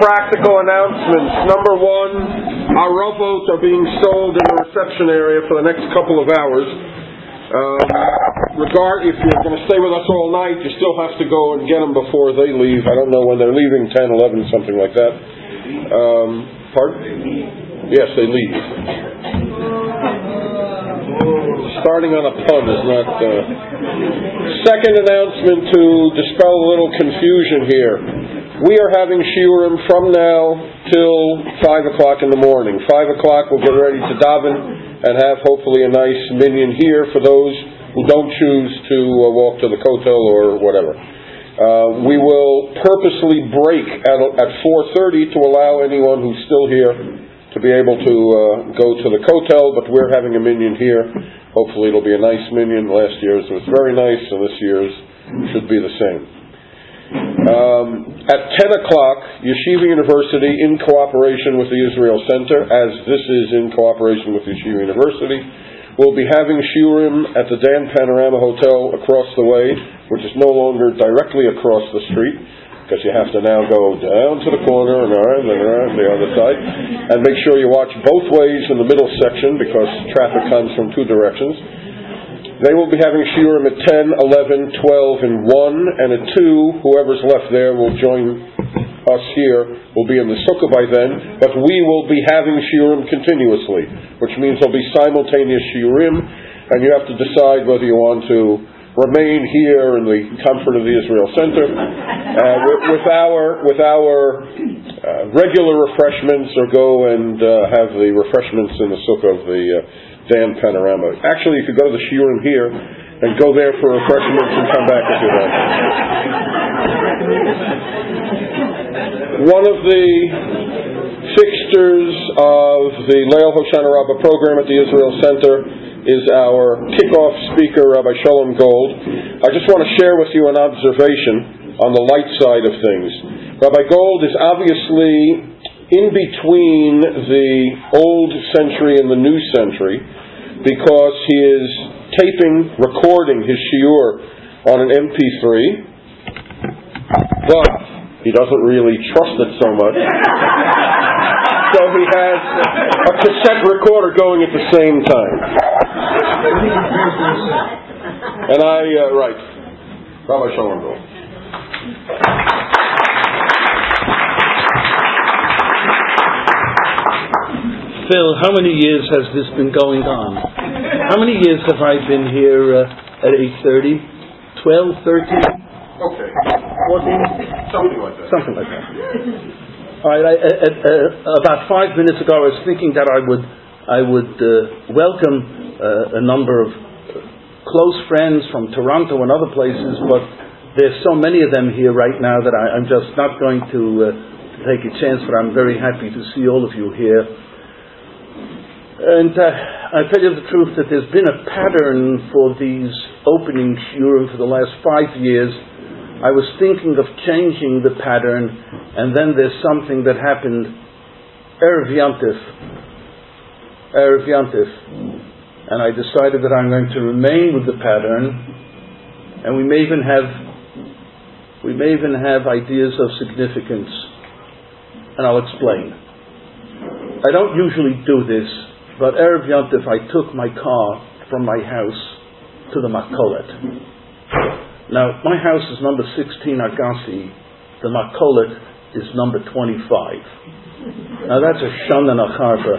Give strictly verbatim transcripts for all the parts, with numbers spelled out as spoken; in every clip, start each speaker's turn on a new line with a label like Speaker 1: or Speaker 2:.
Speaker 1: practical announcements. Number one, our rowboats are being sold in the reception area for the next couple of hours. Um, regard if you're going to stay with us all night, you still have to go and get them before they leave. I don't know when they're leaving, ten, eleven, something like that. Um, pardon? Yes, they leave. Starting on a pun is not... Uh... Second announcement to dispel a little confusion here. We are having shiurim from now till five o'clock in the morning. five o'clock we'll get ready to daven and have hopefully a nice minyan here for those who don't choose to uh, walk to the kotel or whatever. Uh, we will purposely break at, at four thirty to allow anyone who's still here to be able to uh, go to the kotel, but we're having a minyan here. Hopefully it'll be a nice minyan. Last year's was very nice, and this year's should be the same. Um, at ten o'clock, Yeshiva University, in cooperation with the Israel Center, as this is in cooperation with Yeshiva University, will be having shiurim at the Dan Panorama Hotel across the way, which is no longer directly across the street, because you have to now go down to the corner and around and around the other side, and make sure you watch both ways in the middle section, because traffic comes from two directions. They will be having shiurim at ten, eleven, twelve, and one, and at two, whoever's left there will join us here, will be in the sukkah by then, but we will be having shiurim continuously, which means there'll be simultaneous shiurim, and you have to decide whether you want to remain here in the comfort of the Israel Center uh, with, with our with our uh, regular refreshments, or go and uh, have the refreshments in the sukkah of the uh, Dan Panorama. Actually, you could go to the shiurim here and go there for refreshments and come back if you want. One of the fixtures of the Leil Hoshana Rabbah program at the Israel Center is our kickoff speaker, Rabbi Shalom Gold. I just want to share with you an observation on the light side of things. Rabbi Gold is obviously in between the old century and the new century, because he is taping, recording his shiur on an M P three, but he doesn't really trust it so much. So he has a cassette recorder going at the same time. And I, uh, right, Rabbi Shalom Gold.
Speaker 2: Phil, how many years has this been going on? How many years have I been here uh, at eight thirty? twelve, thirteen?
Speaker 1: Okay.
Speaker 2: fourteen?
Speaker 1: Something like that.
Speaker 2: Something like that. All right. I, uh, uh, about five minutes ago, I was thinking that I would, I would uh, welcome uh, a number of close friends from Toronto and other places, but there's so many of them here right now that I, I'm just not going to, uh, to take a chance. But I'm very happy to see all of you here. And uh, I tell you the truth that there's been a pattern for these opening shiurim for the last five years. I was thinking of changing the pattern, and then there's something that happened. Erev Yantif. Erev Yantif. And I decided that I'm going to remain with the pattern, and we may even have we may even have ideas of significance. And I'll explain. I don't usually do this, but Erev Yantif I took my car from my house to the Makolet. Now, my house is number sixteen Agassi. The Makolet is number twenty-five. Now, that's a shana and a charba.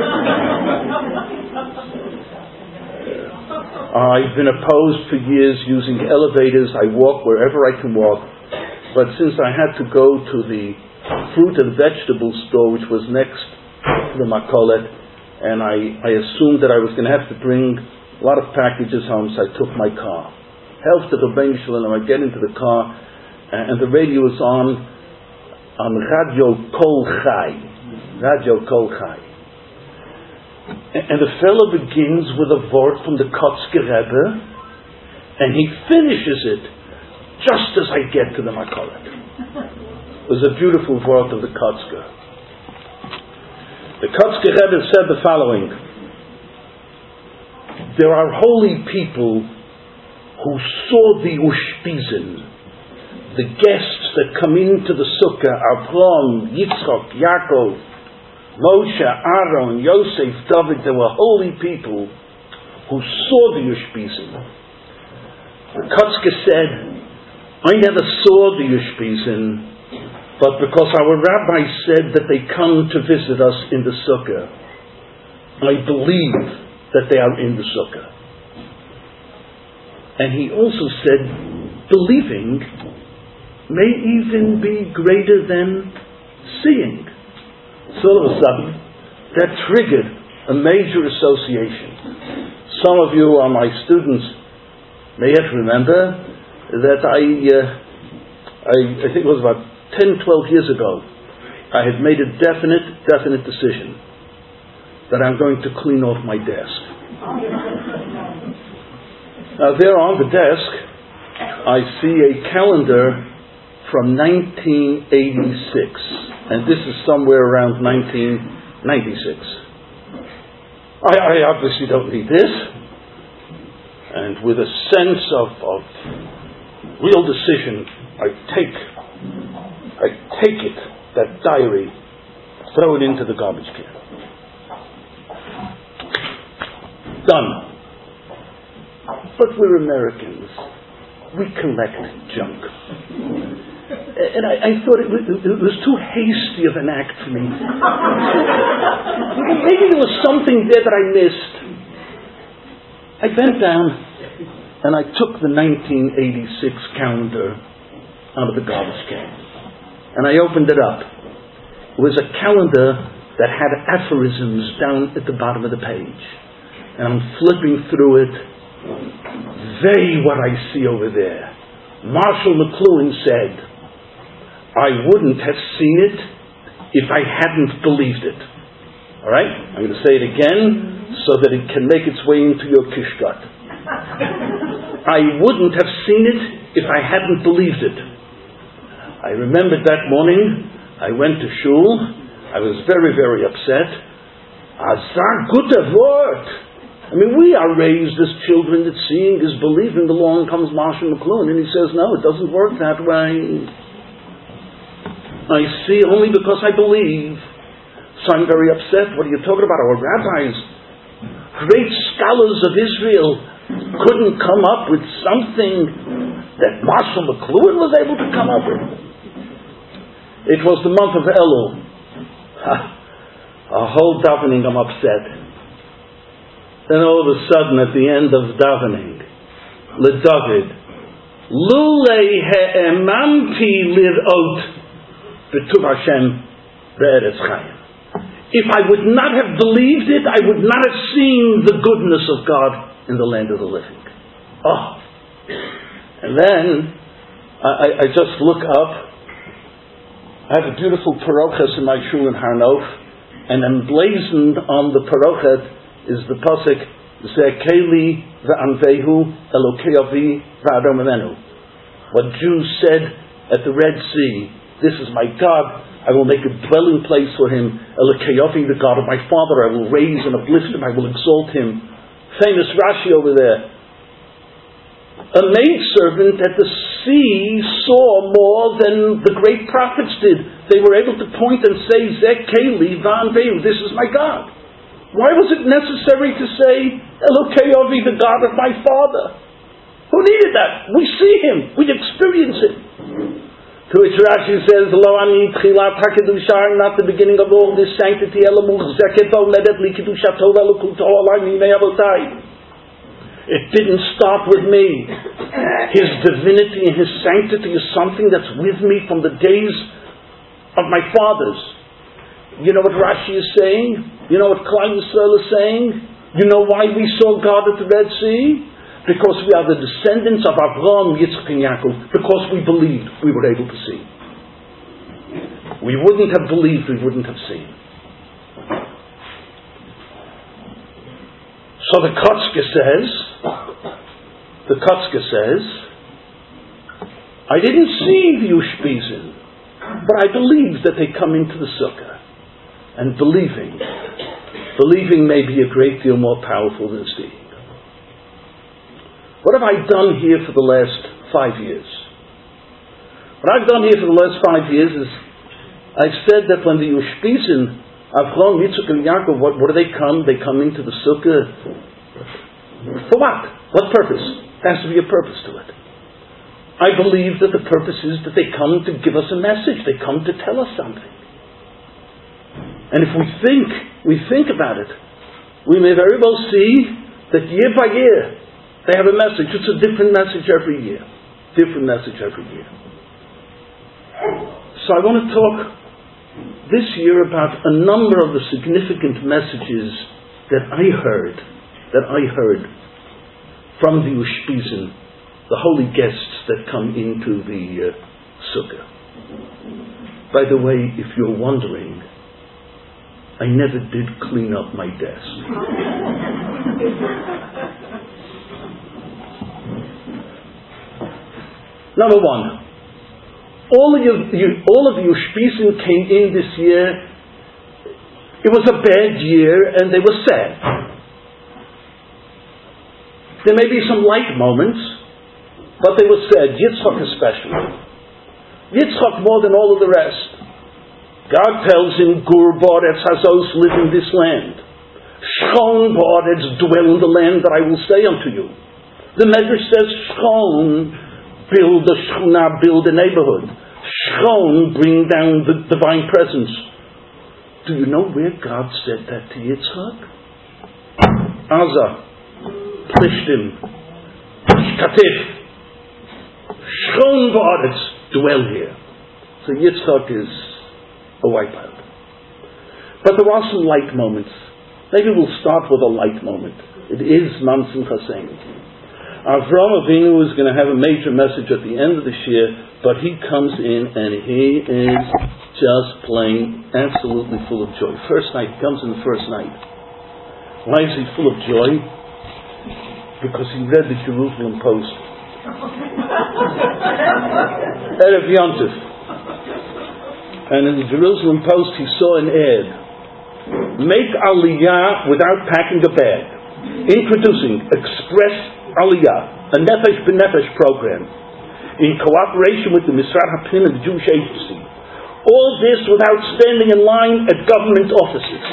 Speaker 2: I've been opposed for years using elevators. I walk wherever I can walk. But since I had to go to the fruit and vegetable store, which was next to the Makolet, and I, I assumed that I was going to have to bring a lot of packages home, so I took my car. Help to the Ben Shalom, I get into the car, and the radio is on, on Radio Kol Chai. Radio Kol Chai. And the fellow begins with a word from the Kotzker Rebbe, and he finishes it just as I get to the Makolet. It was a beautiful word of the Kotzker. The Kotzker Rebbe said the following: there are holy people who saw the Ushpizin, the guests that come into the sukkah, Abraham, Yitzchak, Yaakov, Moshe, Aaron, Yosef, David, they were holy people who saw the Ushpizin. The Kotzke said, I never saw the Ushpizin, but because our rabbi said that they come to visit us in the sukkah, I believe that they are in the sukkah. And he also said, believing may even be greater than seeing. So all of a sudden, that triggered a major association. Some of you are my students may yet remember that I, uh, I, I think it was about ten, twelve years ago, I had made a definite, definite decision that I'm going to clean off my desk. Now there on the desk, I see a calendar from nineteen eighty-six, and this is somewhere around nineteen ninety-six. I, I obviously don't need this, and with a sense of, of real decision, I take, I take it, that diary, throw it into the garbage can. Done. But we're Americans. We collect junk. And I, I thought it was, it was too hasty of an act for me. Maybe there was something there that I missed. I bent down and I took the nineteen eighty-six calendar out of the garbage can. And I opened it up. It was a calendar that had aphorisms down at the bottom of the page. And I'm flipping through it. Very what I see over there. Marshall McLuhan said, I wouldn't have seen it if I hadn't believed it. Alright? I'm going to say it again so that it can make its way into your kishkat. I wouldn't have seen it if I hadn't believed it. I remembered that morning, I went to shul, I was very, very upset. Azar gute Wort. I mean, we are raised as children that seeing is believing. Along comes Marshall McLuhan and he says, no, it doesn't work that way. I see only because I believe. So I'm very upset. What are you talking about? Our rabbis, great scholars of Israel, couldn't come up with something that Marshall McLuhan was able to come up with. It was the month of Elul. A whole davening, I'm upset. Then all of a sudden, at the end of davening, LeDavid, Lulei he'emanti lirot b'tuv Hashem be'eretz chayim. If I would not have believed it, I would not have seen the goodness of God in the land of the living. Oh. And then, I, I just look up. I have a beautiful parochas in my shul in Har Nof, and emblazoned on the parochet is the pasuk Zekeli v'anvehu Elokei avi v'adam amenu. What Jews said at the Red Sea, this is my God, I will make a dwelling place for him. Elokei avi, the God of my father, I will raise and uplift him, I will exalt him. Famous Rashi over there. A maidservant at the sea saw more than the great prophets did. They were able to point and say, Zekeli v'anvehu, this is my God. Why was it necessary to say, Elokei avi, the God of my father? Who needed that? We see him. We experience it. To which Rashi says, Lo ani tchilat hakedusha, not the beginning of all this sanctity, elamuchzeket v'oledet li kedusha tova l'kulto alai mimei avotai. It didn't start with me. His divinity and his sanctity is something that's with me from the days of my fathers. You know what Rashi is saying? You know what Klal Yisrael is saying? You know why we saw God at the Red Sea? Because we are the descendants of Abraham, Yitzchak, and Yaakov. Because we believed, we were able to see. We wouldn't have believed, we wouldn't have seen. So the Kotzke says, the Kotzke says, I didn't see the Ushpizin, but I believe that they come into the sukkah. And believing, believing may be a great deal more powerful than seeing. What have I done here for the last five years? What I've done here for the last five years is I've said that when the Ushpizin, Avram, Yitzchak, and Yaakov, what, what do they come? They come into the sukkah. For what? What purpose? There has to be a purpose to it. I believe that the purpose is that they come to give us a message. They come to tell us something. And if we think, we think about it, we may very well see that year by year they have a message. It's a different message every year. Different message every year. So I want to talk this year about a number of the significant messages that I heard, that I heard from the Ushpizin, the holy guests that come into the uh, sukkah. By the way, if you're wondering, I never did clean up my desk. Number one, all of you, you all of you Ushpizin came in this year. It was a bad year, and they were sad. There may be some light moments, but they were sad. Yitzchak especially. Yitzchak more than all of the rest. God tells him, Gur Boretz Hazos, live in this land. Shchon Boretz, dwell in the land that I will say unto you. The Medrash says, Shchon, build a shchuna, build a neighborhood. Shchon, bring down the divine presence. Do you know where God said that to Yitzchak? Aza, Plishtim, Shkatif, Shchon Boretz, dwell here. So Yitzchak is a wipeout. But there are some light moments. Maybe we'll start with a light moment. It is Mam Simcha Seni. Avram Avinu is going to have a major message at the end of this year, but he comes in and he is just plain absolutely full of joy. First night, he comes in the first night. Why is he full of joy? Because he read the Jerusalem Post. Erev Yom Tov. And in the Jerusalem Post he saw an ad. Make Aliyah without packing a bag. Introducing Express Aliyah, a Nefesh B'Nefesh program, in cooperation with the Misrad HaPnim and the Jewish Agency. All this without standing in line at government offices.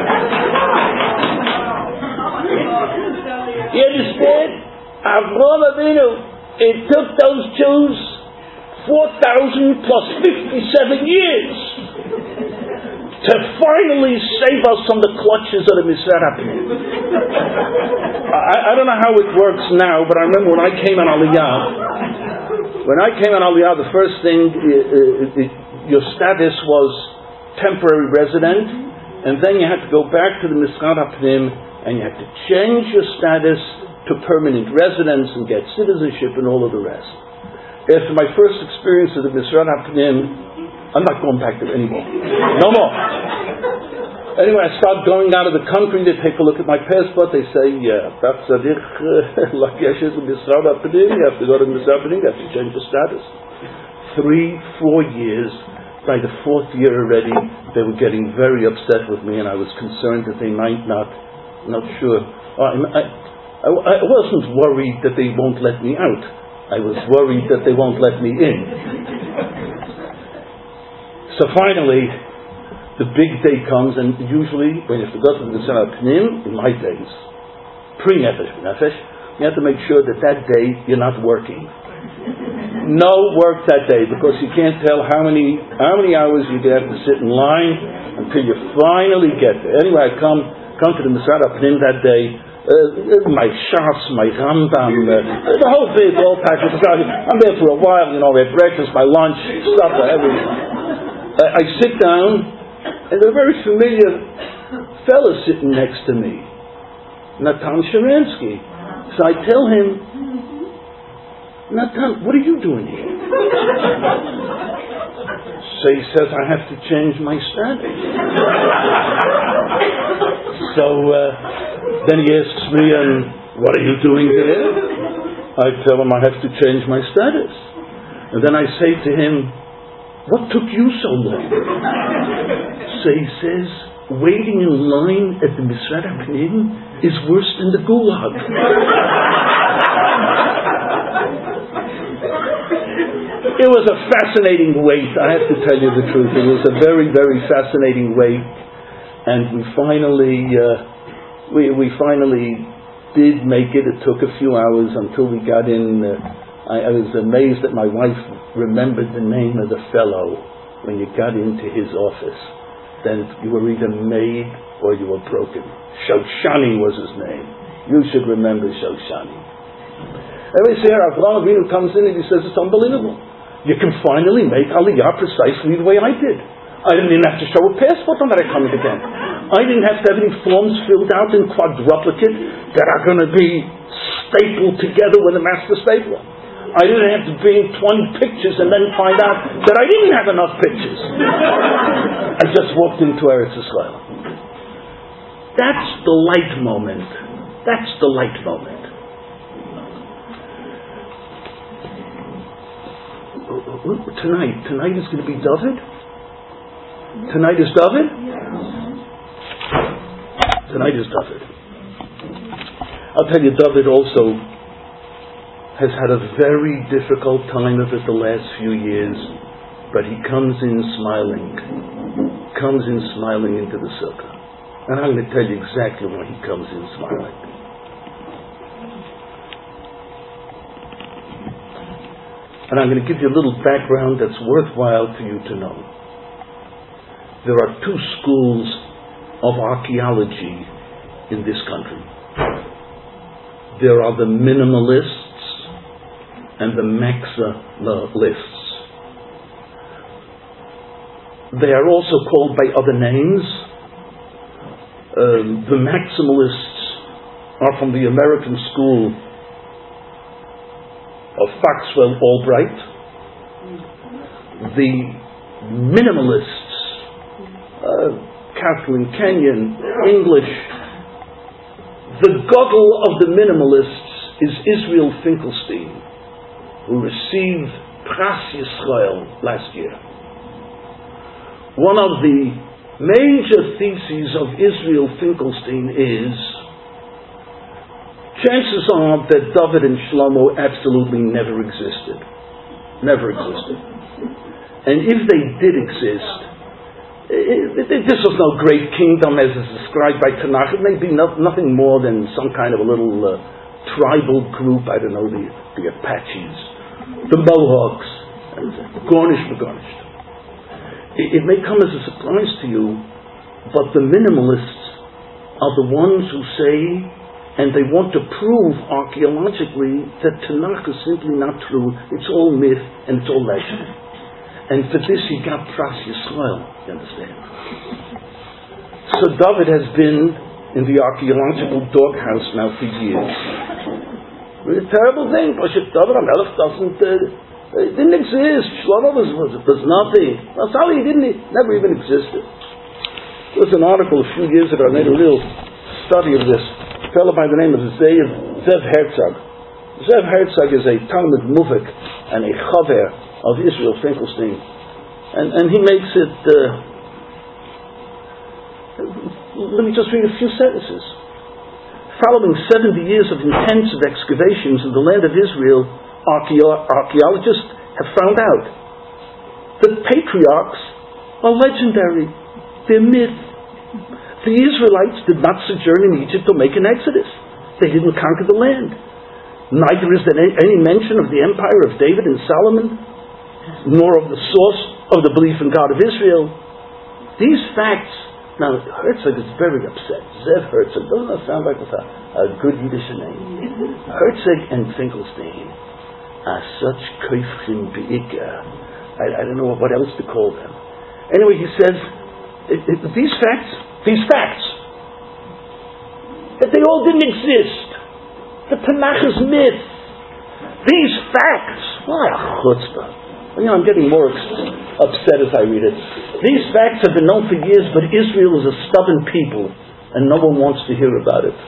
Speaker 2: You understand? Avram Avinu, it took those Jews four thousand plus fifty-seven years to finally save us from the clutches of the Misrad HaPnim. I, I don't know how it works now, but I remember when I came on Aliyah, when I came on Aliyah, the first thing, uh, it, your status was temporary resident, and then you had to go back to the Misrad HaPnim, and you had to change your status to permanent residence and get citizenship and all of the rest. After my first experience of the Misrad HaPnim, I'm not going back there anymore. No more. Anyway, I start going out of the country. They take a look at my passport. They say, yeah, that's a like Yeshes in Misrad HaPnim. You have to go to Misrad HaPnim. You have to change your status. Three, four years. By the fourth year already, they were getting very upset with me, and I was concerned that they might not, not sure. I, I, I wasn't worried that they won't let me out. I was worried that they won't let me in. So finally, the big day comes, and usually when you have to go to the Misrad HaPnim, in my days, pre-Nefesh B'Nefesh, you have to make sure that that day you're not working. No work that day, because you can't tell how many how many hours you have to sit in line until you finally get there. Anyway, I come come to the Misrad HaPnim that day. Uh, my Shas, my Rambam, uh, the whole thing, all packed. I'm there for a while, you know. We had breakfast, my lunch, supper, everything. Uh, I sit down, and a very familiar fellow sitting next to me, Natan Sharansky. So I tell him, Natan, what are you doing here? So he says, I have to change my status. So uh, then he asks me, and what are you doing there? I tell him I have to change my status. And then I say to him, what took you so long? So he says, waiting in line at the Misrad HaPnim is worse than the Gulag. It was a fascinating wait. I have to tell you the truth. It was a very, very fascinating wait, and we finally, uh, we we finally did make it. It took a few hours until we got in. Uh, I, I was amazed that my wife remembered the name of the fellow when you got into his office. Then you were either made or you were broken. Shoshani was his name. You should remember Shoshani. Anyway, see here, Avraham Avinu comes in and he says, it's unbelievable. You can finally make Aliyah precisely the way I did. I didn't even have to show a passport on that I coming again. I didn't have to have any forms filled out in quadruplicate that are going to be stapled together with a master stapler. I didn't have to bring twenty pictures and then find out that I didn't have enough pictures. I just walked into Eretz Yisrael. That's the light moment. That's the light moment. Tonight, tonight is going to be David? Tonight is David? Tonight is David. I'll tell you, David also has had a very difficult time of it the last few years, but he comes in smiling. Comes in smiling into the sukkah. And I'm going to tell you exactly why he comes in smiling. And I'm going to give you a little background that's worthwhile for you to know. There are two schools of archaeology in this country. There are the minimalists and the maximalists. They are also called by other names. Um, the maximalists are from the American school of Foxwell Albright. The minimalists, uh, Kathleen Kenyon, English. The Godel of the minimalists is Israel Finkelstein, who received Pras Yisrael last year. One of the major theses of Israel Finkelstein is chances are that David and Shlomo absolutely never existed. Never existed. And if they did exist, it, it, this was no great kingdom as is described by Tanakh. It may be no, nothing more than some kind of a little uh, tribal group, I don't know, the, the Apaches, the Mohawks, and Gornish McGornished. It, it may come as a surprise to you, but the minimalists are the ones who say, and they want to prove archaeologically that Tanakh is simply not true. It's all myth and it's all legend. And for this he got Pras Yisrael, you understand? So David has been in the archaeological doghouse now for years. It's a terrible thing, but David HaMelech doesn't, uh, it didn't exist. Shlomo was, was, was nothing. Sorry, he didn't, he never even existed. There was an article a few years ago, I made a real study of this. A fellow by the name of Zev, Zev Herzog. Zev Herzog is a Talmud Muvik and a Chaver of Israel Finkelstein. And, and he makes it, uh, let me just read a few sentences. Following seventy years of intensive excavations in the land of Israel, archaeo- archaeologists have found out that patriarchs are legendary. They're myth. The Israelites did not sojourn in Egypt or make an exodus. They didn't conquer the land. Neither is there any mention of the empire of David and Solomon, nor of the source of the belief in God of Israel. These facts, now Herzog is very upset. Zev Herzog, doesn't that sound like a, a good Yiddish name? Herzog and Finkelstein are such koifrim be'ikah. I, I don't know what else to call them. Anyway, he says, it, it, these facts, these facts, that they all didn't exist. The Tanakh is myth. These facts, why a chutzpah. You know, I'm getting more upset as I read it. These facts have been known for years, but Israel is a stubborn people, and no one wants to hear about it.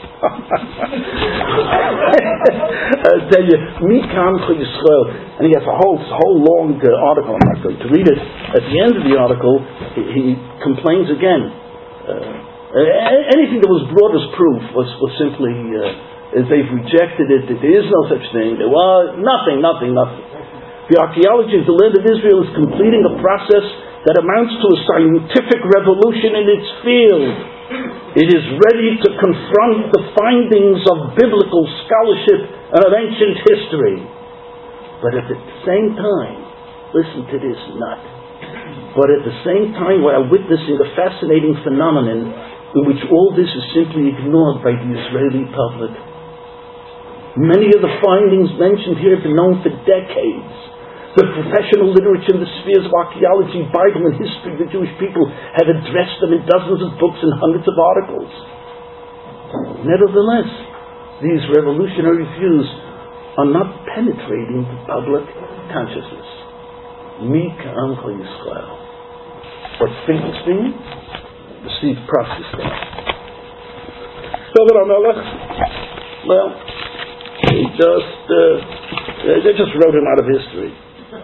Speaker 2: I'll tell you, Mikam for Yisrael, and he has a whole, whole long uh, article. I'm not going to read it. At the end of the article, he, he complains again. Uh, anything that was brought as proof was, was simply uh, they've rejected it. That there is no such thing. There was nothing, nothing, nothing. The archaeology of the land of Israel is completing a process that amounts to a scientific revolution in its field. It is ready to confront the findings of biblical scholarship and of ancient history. But at the same time, listen to this, not. But at the same time, we are witnessing a fascinating phenomenon in which all this is simply ignored by the Israeli public. Many of the findings mentioned here have been known for decades. The professional literature in the spheres of archaeology, Bible, and history of the Jewish people have addressed them in dozens of books and hundreds of articles. Nevertheless, these revolutionary views are not penetrating the public consciousness. Mi ka'amcha Yisrael. What's Finkelstein? Received process there. David HaMelech, well, he just, uh, they just wrote him out of history.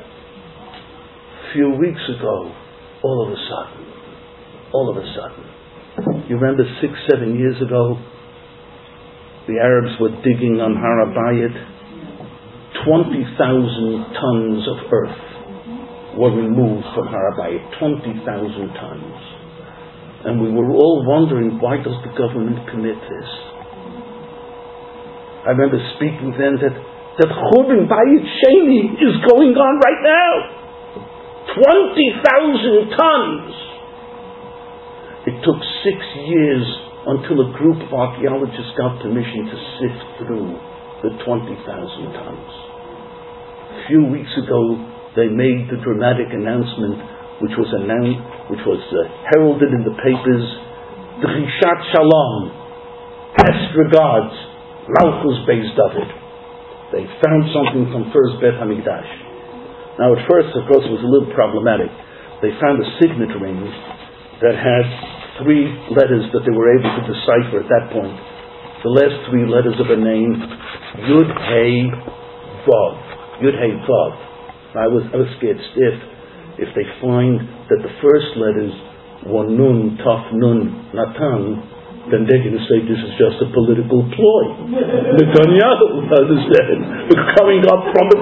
Speaker 2: A few weeks ago, all of a sudden, all of a sudden, you remember six, seven years ago, the Arabs were digging on Har HaBayit, twenty thousand tons of earth were removed from Har HaBayit, twenty thousand tons. And we were all wondering, why does the government commit this? I remember speaking then that, that Churban Bayit Sheni is going on right now. twenty thousand tons. It took six years until a group of archaeologists got permission to sift through the twenty thousand tons. A few weeks ago, they made the dramatic announcement, which was announced, which was uh, heralded in the papers, Drishat Shalom, best regards, Malchus Beis David. They found something from first Beit HaMikdash. Now at first, of course, it was a little problematic. They found a signet ring that had three letters that they were able to decipher at that point. The last three letters of a name, Yud Hey Vav. Yud Hey Vav. I was, I was scared stiff if they find that the first letters were Nun, Taf, Nun, Natan, then they're going to say this is just a political ploy. Netanyahu, understand, coming up from it.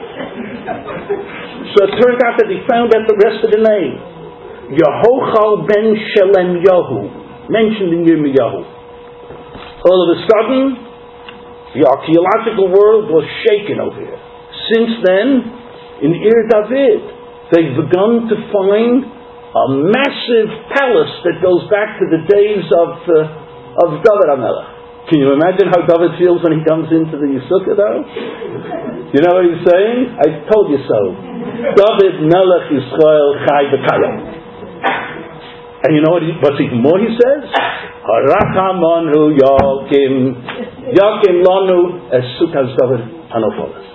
Speaker 2: So it turned out that they found out the rest of the name. Yehochal ben Shelem Yahu, mentioned in Yirmiyahu. All of a sudden, the archaeological world was shaken over here. Since then, in Ir David, they've begun to find a massive palace that goes back to the days of uh, of David HaMelech. Can you imagine how David feels when he comes into the Yisukkah though? You know what he's saying? I told you so. David Melech Yisrael Chai B'Kayim. And you know what he, what's even more he says? Harachamanu Yakim Yakim Lanu Es Sukkah David Anopolis.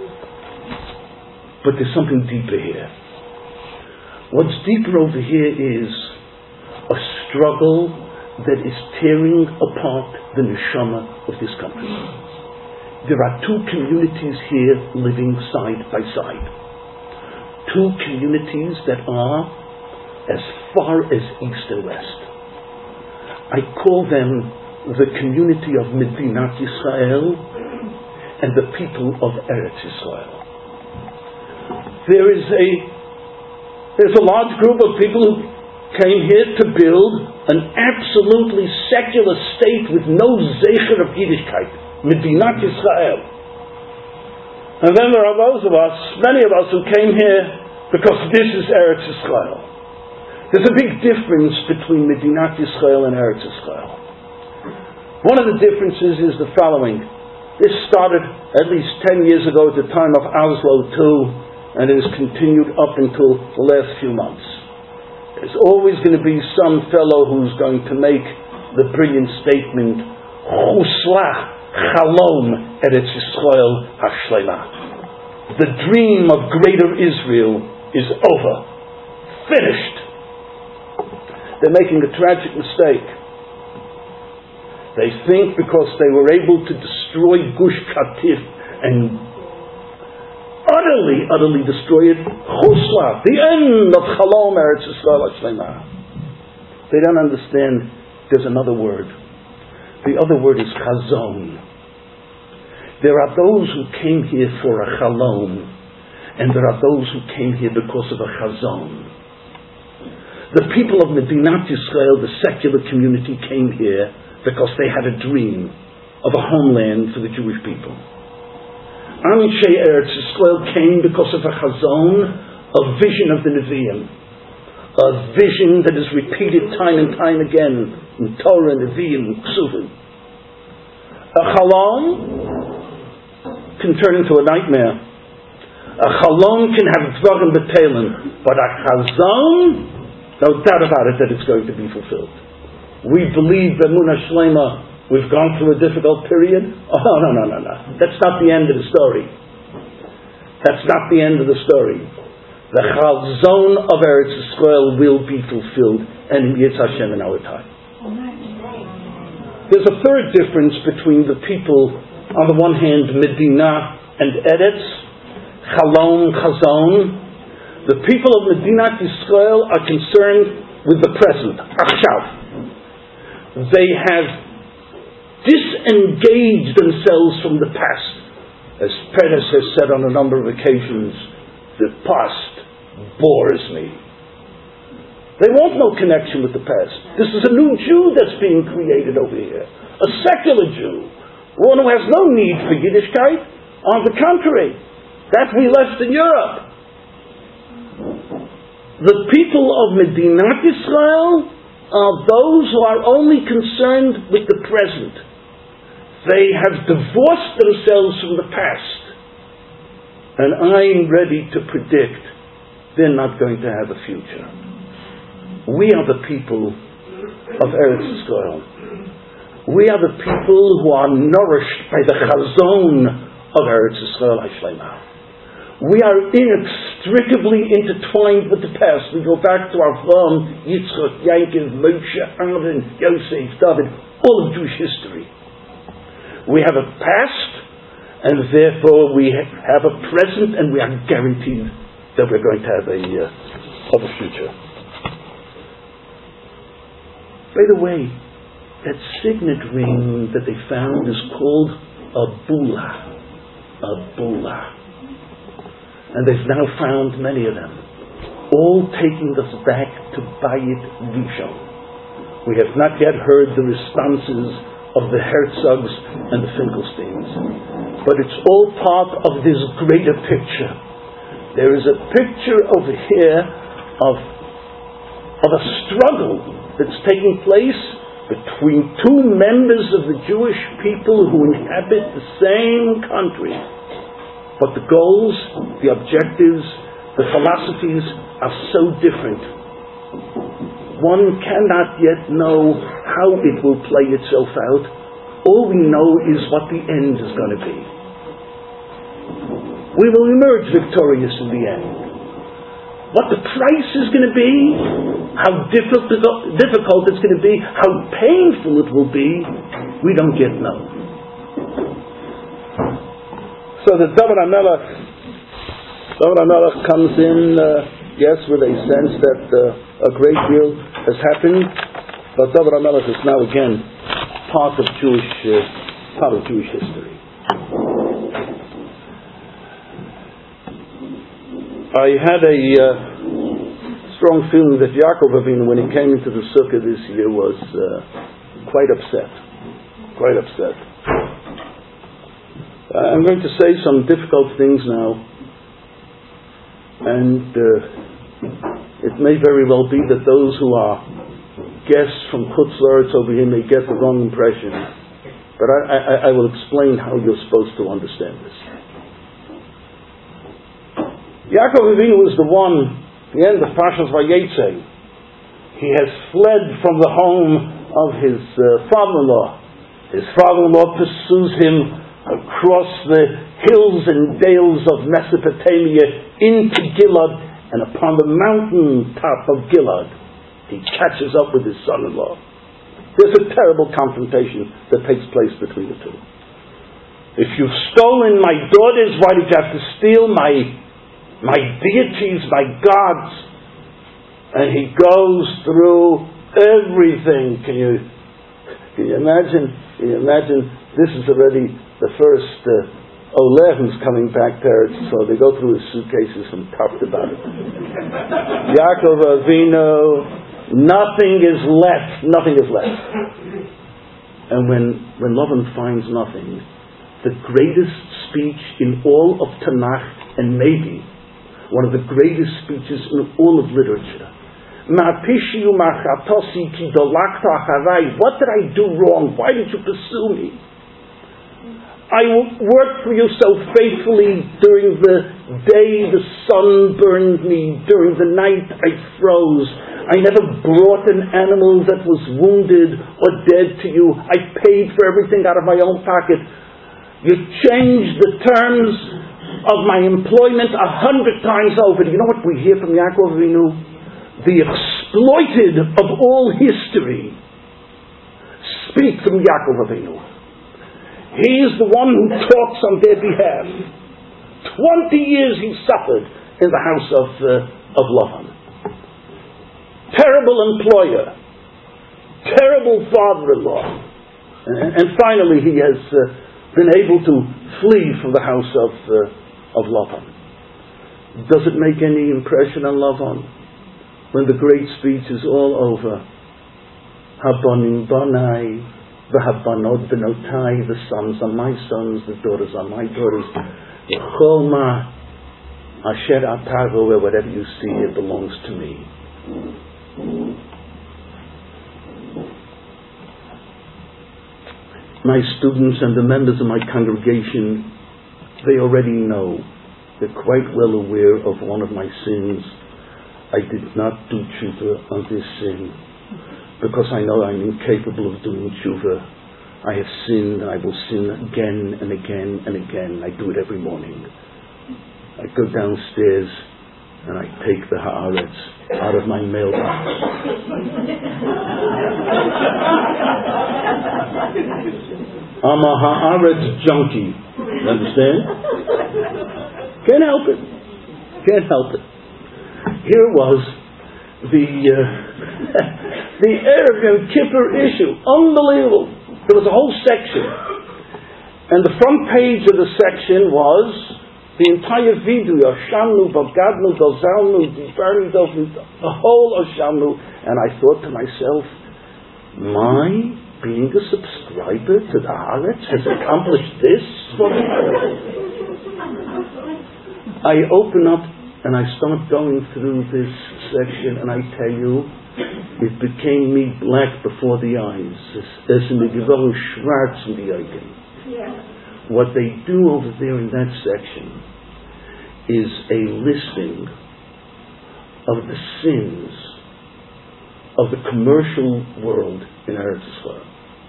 Speaker 2: But there's something deeper here. What's deeper over here is a struggle that is tearing apart the neshama of this country. There are two communities here living side by side. Two communities that are as far as east and west. I call them the community of Medinat Yisrael and the people of Eretz Yisrael. There is a There's a large group of people who came here to build an absolutely secular state with no zecher of Yiddishkeit, Medinat Yisrael. And then there are those of us, many of us, who came here because this is Eretz Yisrael. There's a big difference between Medinat Yisrael and Eretz Yisrael. One of the differences is the following. This started at least ten years ago at the time of Oslo too, and it has continued up until the last few months. There's always going to be some fellow who's going to make the brilliant statement, Chusla Chalom Eretz Yisrael Hashlema. The dream of greater Israel is over. Finished. They're making a tragic mistake. They think because they were able to destroy Gush Katif and utterly, utterly destroy it, Chusla, the end of Chalom Eretz Yisrael Hashlema. They don't understand there's another word. The other word is Chazon. There are those who came here for a Chalom, and there are those who came here because of a chazon. The people of Medinat Yisrael, the secular community, came here because they had a dream of a homeland for the Jewish people. Anshe Eretz Yisrael came because of a chazon, a vision of the Nevi'im, a vision that is repeated time and time again in Torah, Nevi'im, and Ksuvim. A chalom can turn into a nightmare. A chalom can have dvarim b'telem, but a chazon, no doubt about it that it's going to be fulfilled. We believe b'emunah shlema, we've gone through a difficult period. Oh, no, no, no, no. That's not the end of the story. That's not the end of the story. The chazon of Eretz Yisrael will be fulfilled, and Yitz Hashem in our time. There's a third difference between the people, on the one hand, Medina and Eretz, Chalom, Chazon. The people of Medinat Yisrael are concerned with the present, Achshav. They have disengaged themselves from the past. As Peres has said on a number of occasions, the past bores me. They want no connection with the past. This is a new Jew that's being created over here. A secular Jew. One who has no need for Yiddishkeit. On the contrary, that we left in Europe. The people of Medinat Yisrael are those who are only concerned with the present. They have divorced themselves from the past. And I'm ready to predict they're not going to have a future. We are the people of Eretz Yisrael. We are the people who are nourished by the chazon of Eretz Yisrael Hashlema. We are inextricably intertwined with the past. We go back to Avraham, Yitzchak, Yaakov, Moshe, Aaron, Yosef, David, all of Jewish history. We have a past, and therefore we have a present, and we are guaranteed that we're going to have a, uh, have a future. By the way, that signet ring that they found is called a bula. A bula. And they've now found many of them, all taking us back to Bayit Rishon. We have not yet heard the responses of the Herzogs and the Finkelsteins, but it's all part of this greater picture. There is a picture over here of, of a struggle that's taking place between two members of the Jewish people who inhabit the same country. But the goals, the objectives, the philosophies are so different. One cannot yet know how it will play itself out. All we know is what the end is going to be. We will emerge victorious in the end. What the price is going to be, how difficult, difficult it's going to be, how painful it will be, we don't yet know. So the David HaMelech, David HaMelech comes in, uh, yes, with a sense that uh, a great deal has happened, but David HaMelech is now again part of Jewish, uh, part of Jewish history. I had a uh, strong feeling that Yaakov Avinu, when he came into the sukkah this year, was uh, quite upset. Quite upset. Uh, I'm going to say some difficult things now, and uh, it may very well be that those who are guests from Chutz La'aretz over here may get the wrong impression, but I, I, I will explain how you're supposed to understand this. Yaakov Avinu was the one, the end of Parshas Vayetze. He has fled from the home of his uh, father-in-law. His father-in-law pursues him across the hills and dales of Mesopotamia into Gilad, and upon the mountain top of Gilad, he catches up with his son-in-law. There's a terrible confrontation that takes place between the two. If you've stolen my daughters, why did you have to steal my my deities, my gods? And he goes through everything. Can you can you imagine? Can you imagine? This is already the first uh, Oleh, who's coming back there, so they go through his suitcases and talked about it. Yaakov Avinu, nothing is left. Nothing is left. And when, when Lavan finds nothing, the greatest speech in all of Tanakh, and maybe one of the greatest speeches in all of literature. What did I do wrong? Why did you pursue me? I worked for you so faithfully. During the day the sun burned me. During the night I froze. I never brought an animal that was wounded or dead to you. I paid for everything out of my own pocket. You changed the terms of my employment a hundred times over. Do you know what we hear from Yaakov Avinu? The exploited of all history speak from Yaakov Avinu. He is the one who talks on their behalf. Twenty years he suffered in the house of uh, of Lavan. Terrible employer, terrible father-in-law, and, and finally he has uh, been able to flee from the house of uh, of Lavan. Does it make any impression on Lavan when the great speech is all over? Habanim banai, v'habanot benotai, the sons are my sons, the daughters are my daughters. Cholma asher atago, whatever you see, it belongs to me. My students and the members of my congregation, they already know, they're quite well aware of one of my sins. I did not do tshuva on this sin because I know I'm incapable of doing tshuva. I have sinned and I will sin again and again and again. I do it every morning. I go downstairs and I take the Haaretz out of my mailbox. I'm a Haaretz junkie. You understand? Can't help it. Can't help it. Here was the uh, the Erev Yom Kippur issue. Unbelievable. There was a whole section. And the front page of the section was the entire vidu, Oshamnu, Bogadnu, Dozalnu, Divarnu, the whole Oshamnu. And I thought to myself, my being a subscriber to the Haaretz has accomplished this for me. I open up and I start going through this section, and I tell you, it became me black before the eyes. As in the Gevaru Schwarz in the Eigen. What they do over there in that section is a listing of the sins of the commercial world in Eretz Yisrael.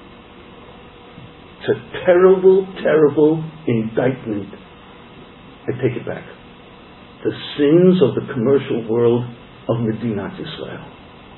Speaker 2: It's a terrible, terrible indictment. I take it back. The sins of the commercial world of Medinat Yisrael.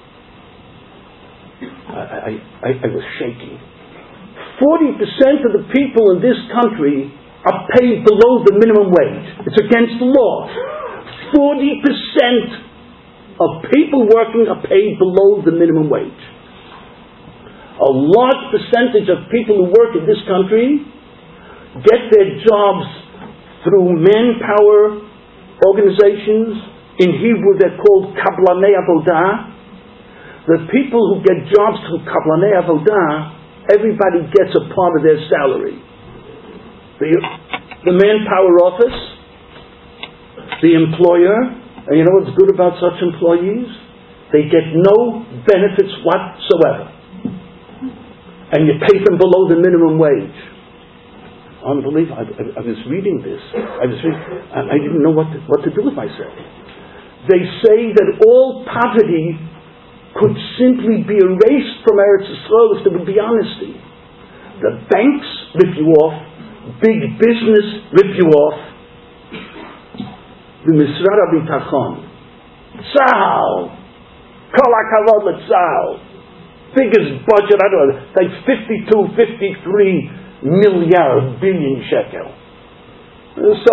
Speaker 2: I, I, I was shaking. Forty percent of the people in this country are paid below the minimum wage. It's against the law. Forty percent of people working are paid below the minimum wage. A large percentage of people who work in this country get their jobs through manpower organizations. In Hebrew they're called Kablanei Avodah. The people who get jobs through Kablanei Avodah, everybody gets a part of their salary. The, the manpower office, the employer, and you know what's good about such employees? They get no benefits whatsoever. And you pay them below the minimum wage. Unbelievable. I, I, I was reading this. I was reading, I, I didn't know what to, what to do with myself. They say that all poverty could simply be erased from Eretz Yisrael if there would be honesty. The banks rip you off. Big business rip you off. The Misrad HaBitachon, Tzahal, Kol HaKavod LeTzahal, biggest budget, I don't know, like fifty-two, fifty-three milliard billion shekel. So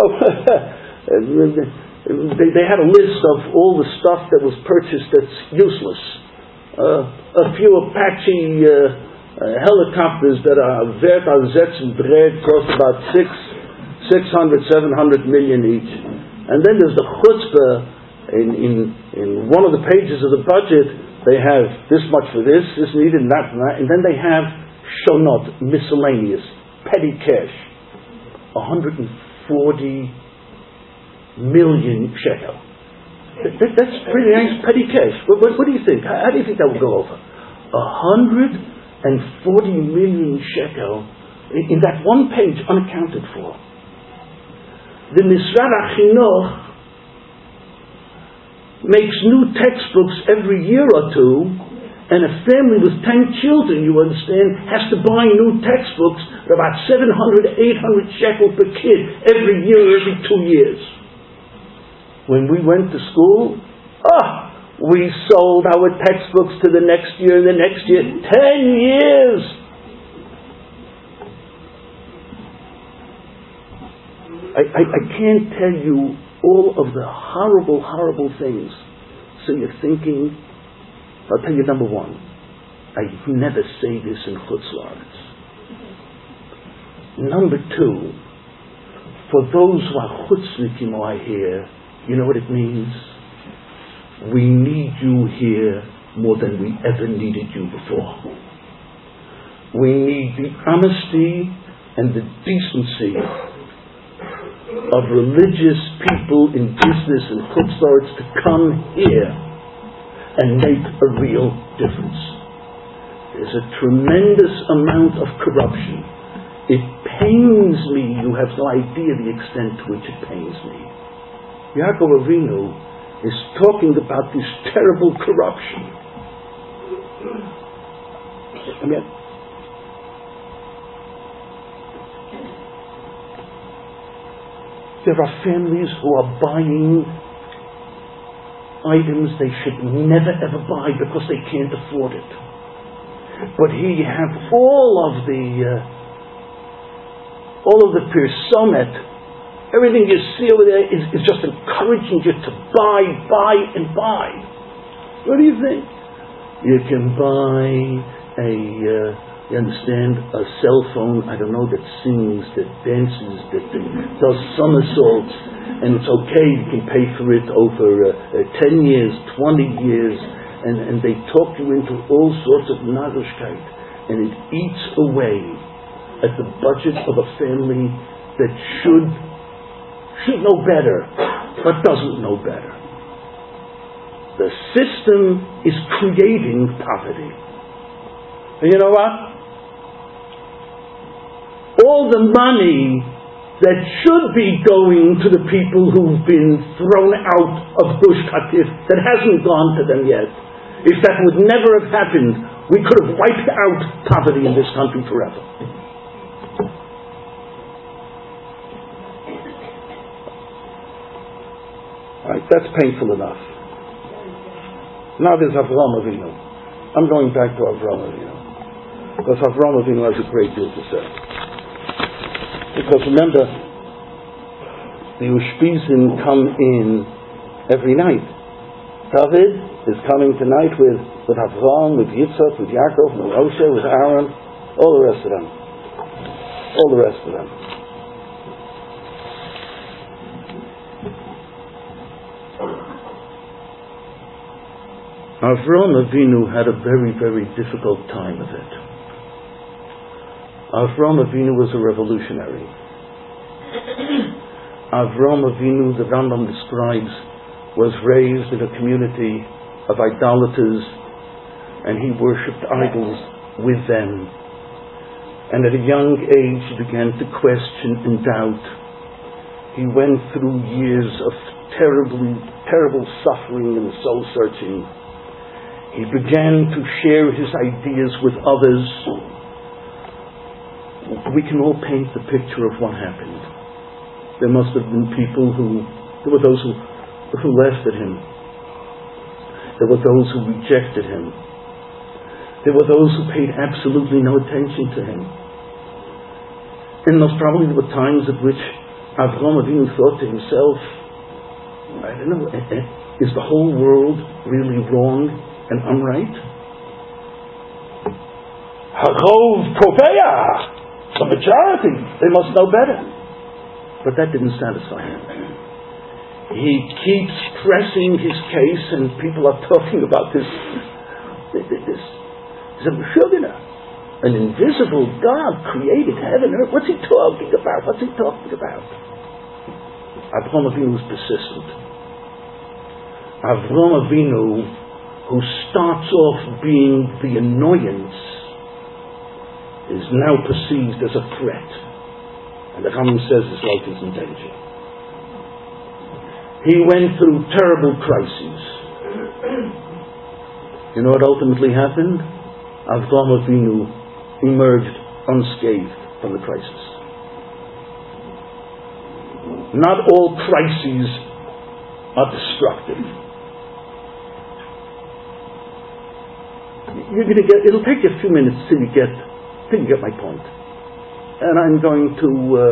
Speaker 2: they, they had a list of all the stuff that was purchased that's useless. Uh, a few Apache uh, uh, helicopters that are Wert al Zetz and Bread cost about six six hundred, seven hundred million each. And then there's the chutzpah in, in, in one of the pages of the budget. They have this much for this, this needed, and that and that. And then they have shonot, miscellaneous, petty cash, one hundred forty million shekel. That, that, that's pretty nice petty cash. What, what, what do you think? How, how do you think that will go over? one hundred forty million shekel in, in that one page, unaccounted for. The Misrad HaChinuch makes new textbooks every year or two, and a family with ten children, you understand, has to buy new textbooks at about seven hundred, eight hundred shekel per kid every year, every two years. When we went to school, ah, we sold our textbooks to the next year and the next year. Ten years! I, I, I can't tell you all of the horrible, horrible things. So you're thinking, I'll tell you number one, I never say this in Chutz La'aretz. Number two, for those who are chutznikim are here, you know what it means? We need you here more than we ever needed you before. We need the honesty and the decency of religious people in business and Chutz La'aretz to come here and make a real difference. There's a tremendous amount of corruption. It pains me, you have no idea the extent to which it pains me. Yaakov Avinu is talking about this terrible corruption. I mean, there are families who are buying items they should never ever buy because they can't afford it. But here you have all of the uh, all of the pirsomet, everything you see over there is, is just encouraging you to buy, buy, and buy. What do you think? You can buy a uh, you understand, a cell phone, I don't know, that sings, that dances, that does somersaults, and it's okay, you can pay for it over uh, uh, ten years, twenty years, and, and they talk you into all sorts of narushkeit, and it eats away at the budget of a family that should, should know better, but doesn't know better. The system is creating poverty. And you know what? All the money that should be going to the people who've been thrown out of Gush Katif, that hasn't gone to them yet, if that would never have happened, we could have wiped out poverty in this country forever. Right, that's painful enough. Now there's Avraham Avinu. I'm going back to Avraham Avinu, because Avraham Avinu has a great deal to say. Because remember, the Ushpizim come in every night. David is coming tonight with, with Avraham, with Yitzhak, with Yaakov, with Moshe, with Aaron, all the rest of them. All the rest of them. Avraham Avinu had a very, very difficult time of it. Avraham Avinu was a revolutionary. Avraham Avinu, the Rambam describes, was raised in a community of idolaters, and he worshipped idols with them. And at a young age he began to question and doubt. He went through years of terribly, terrible suffering and soul searching. He began to share his ideas with others. We can all paint the picture of what happened. There must have been people who, there were those who, who laughed at him. There were those who rejected him. There were those who paid absolutely no attention to him. And most probably there were times at which Avraham Avinu thought to himself, I don't know, is the whole world really wrong and I'm right? Harov Koveach, the majority, they must know better. But that didn't satisfy him. He keeps pressing his case, and people are talking about this. This, this Zemshugana, an invisible God created heaven and earth. What's he talking about? What's he talking about? Avraham Avinu was persistent. Avraham Avinu, who starts off being the annoyance, is now perceived as a threat. And the Rambam says his life is in danger. He went through terrible crises. You know what ultimately happened? Avraham Avinu emerged unscathed from the crisis. Not all crises are destructive. You're going to get. It'll take you a few minutes till you get till you get my point. And I'm going to. Uh,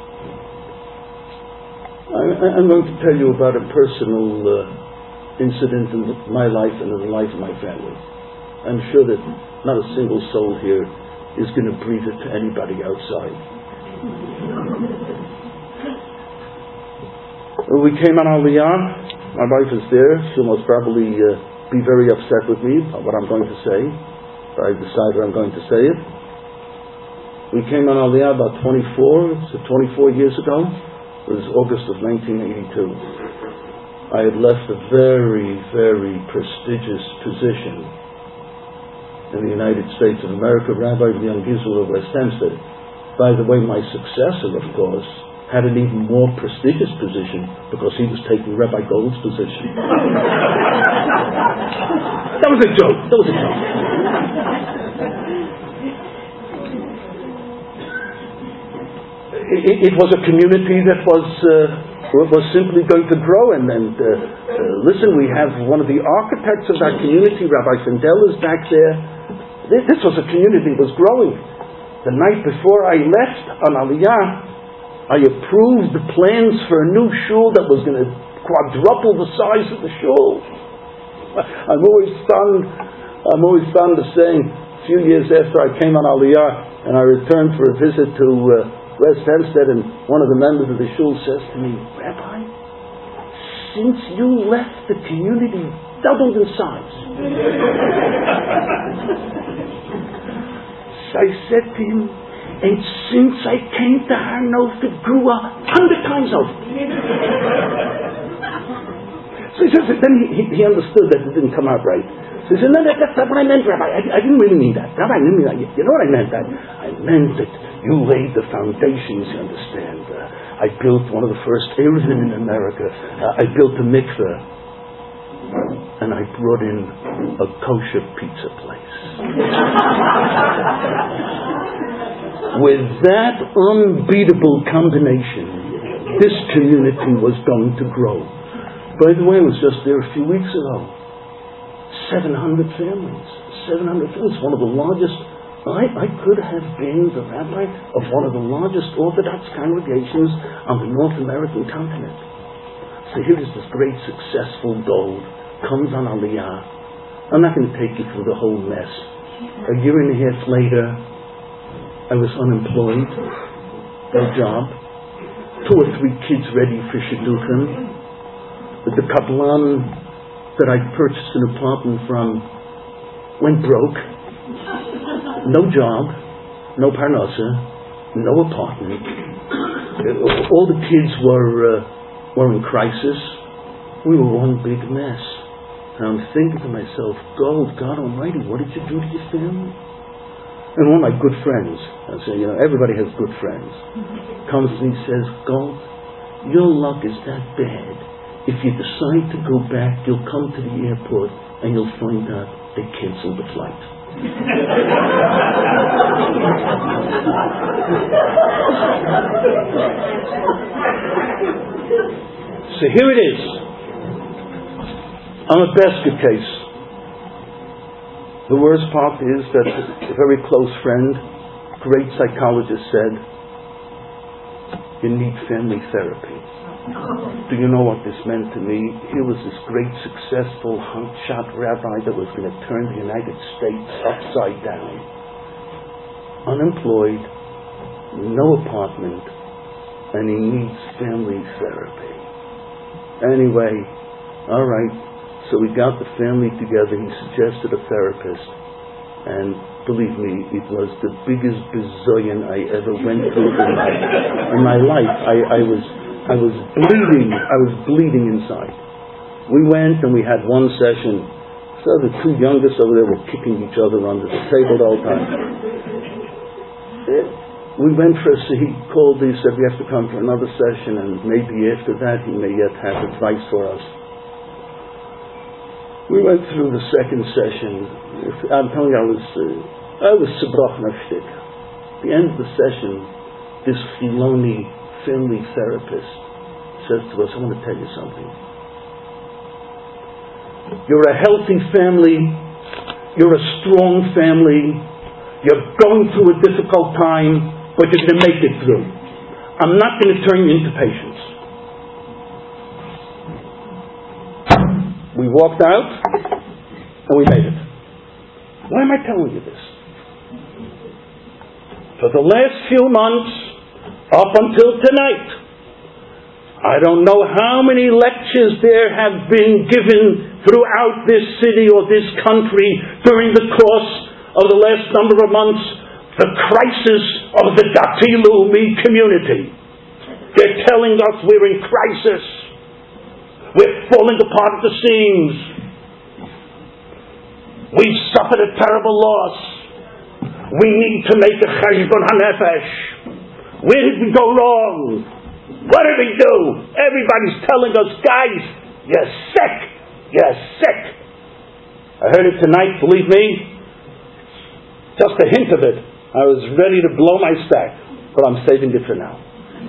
Speaker 2: I'm going to tell you about a personal uh, incident in my life and in the life of my family. I'm sure that not a single soul here is going to breathe it to anybody outside. We came on Aliyah. My wife is there. She'll most probably uh, be very upset with me about what I'm going to say. But I decided I'm going to say it. We came on Aliyah about twenty-four, so twenty-four years ago. It was August of nineteen eighty-two. I had left a very, very prestigious position in the United States of America, Rabbi of the Young Israel of West Hempstead. By the way, my successor, of course, had an even more prestigious position because he was taking Rabbi Gold's position. That was a joke. That was a joke. It, it was a community that was uh, was simply going to grow. And, and uh, uh, listen, we have one of the architects of that community, Rabbi Fendel, is back there. This, this was a community that was growing. The night before I left on Aliyah, I approved the plans for a new shul that was going to quadruple the size of the shul. I'm always fond, I'm always fond of saying, a few years after I came on Aliyah and I returned for a visit to uh, West Hempstead, and one of the members of the shul says to me, Rabbi, since you left, the community doubled in size. So I said to him, and since I came to Har Nof, it grew a hundred times over. So he says, then he, he understood that it didn't come out right. So he said, no, that, that's not what I meant, Rabbi. I, I didn't really mean that. Rabbi, I didn't mean that. You know what I meant? I, I meant that you laid the foundations, you understand. Uh, I built one of the first Eruvin in America. Uh, I built a mikveh. And I brought in a kosher pizza place. With that unbeatable combination, this community was going to grow. By the way, I was just there a few weeks ago. seven hundred families. seven hundred families. One of the largest. I, I could have been the rabbi of one of the largest Orthodox congregations on the North American continent. So here is this great successful gold, comes on Aliyah. I'm not going to take you through the whole mess. A year and a half later, I was unemployed, no job, two or three kids ready for shidduchim. The kabbalan that I purchased an apartment from went broke. No job, no parnasa, no apartment. All the kids were uh, were in crisis. We were one big mess. And I'm thinking to myself, God, God Almighty, what did you do to your family? And one of my good friends, I say, you know, everybody has good friends, comes and he says, God, your luck is that bad. If you decide to go back, you'll come to the airport and you'll find out they canceled the flight. So here it is. On a basket case. The worst part is that a very close friend, great psychologist, said, you need family therapy. Do you know what this meant to me? Here was this great, successful, hotshot rabbi that was going to turn the United States upside down. Unemployed, no apartment, and he needs family therapy. Anyway, all right, so we got the family together. He suggested a therapist, and believe me, it was the biggest bizoyan I ever went through in my, in my life. I, I was I was bleeding. I was bleeding inside. We went and we had one session. So the two youngest over there were kicking each other under the table the whole time. We went for a, he called, he said we have to come for another session, and maybe after that he may yet have advice for us. We went through the second session. I'm telling you, I was uh, I was sebrochen shtick. At the end of the session, this Filoni family therapist says to us, I want to tell you something. You're a healthy family. You're a strong family. You're going through a difficult time, but you're going to make it through. I'm not going to turn you into patients. We walked out, and we made it. Why am I telling you this? For the last few months, up until tonight, I don't know how many lectures there have been given throughout this city or this country during the course of the last number of months, the crisis of the Dati Leumi community. They're telling us we're in crisis. We're falling apart at the seams. We've suffered a terrible loss. We need to make a cheshbon hanefesh. Where did we go wrong? What did we do? Everybody's telling us, guys, you're sick. You're sick. I heard it tonight, believe me. Just a hint of it. I was ready to blow my stack, but I'm saving it for now.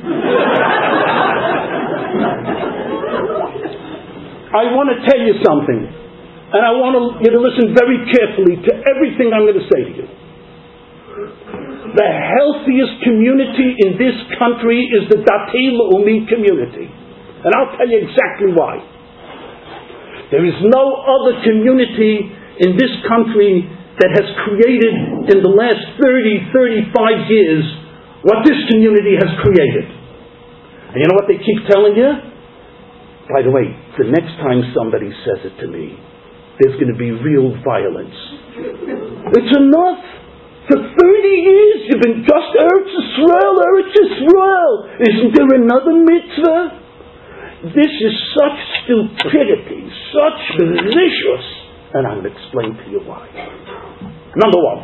Speaker 2: I want to tell you something, and I want you to listen very carefully to everything I'm going to say to you. The healthiest community in this country is the Dati Leumi community. And I'll tell you exactly why. There is no other community in this country that has created in the last thirty, thirty-five years what this community has created. And you know what they keep telling you? By the way, the next time somebody says it to me, there's going to be real violence. It's enough. For thirty years you've been just Eretz Yisrael, Eretz Yisrael. Isn't there another mitzvah? This is such stupidity, such malicious. And I'm going to explain to you why. Number one,